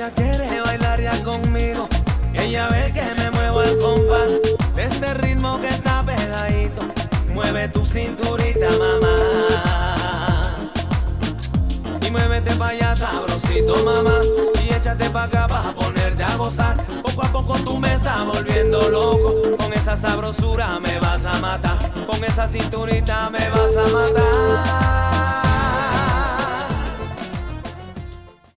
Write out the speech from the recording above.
ella quiere bailar ya conmigo. Ella ve que me muevo al compás de este ritmo que está pegadito. Mueve tu cinturita, mamá, y muévete pa' allá sabrosito, mamá. Y échate pa' acá pa' ponerte a gozar. Poco a poco tú me estás volviendo loco. Con esa sabrosura me vas a matar. Con esa cinturita me vas a matar.